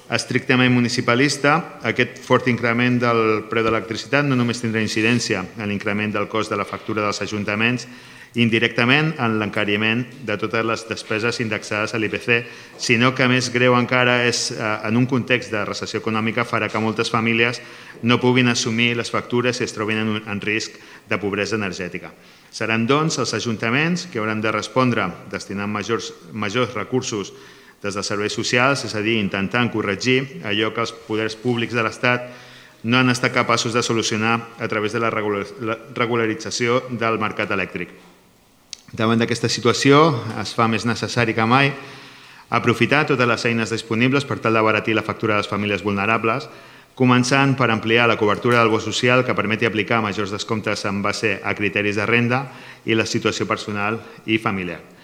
estrictament municipalista, aquest fort increment del preu de l'electricitat no només tindrà incidència en l'increment del cost de la factura dels ajuntaments, indirectament en l'encariment de totes les despeses indexades a l'IPC, sinó que més greu encara és, en un context de recessió econòmica, farà que moltes famílies no puguin assumir les factures i es trobin en risc de pobresa energètica. Seran, doncs, els ajuntaments que hauran de respondre destinant majors recursos des dels serveis socials, és a dir, intentant corregir allò que els poders públics de l'Estat no han estat capaços de solucionar a través de la regularització del mercat elèctric. Davant d'aquesta situació es fa més necessari que mai aprofitar totes les eines disponibles per tal d'abaratir la factura de les famílies vulnerables, començant per ampliar la cobertura del bo social que permeti aplicar majors descomptes en base a criteris de renda i la situació personal i familiar.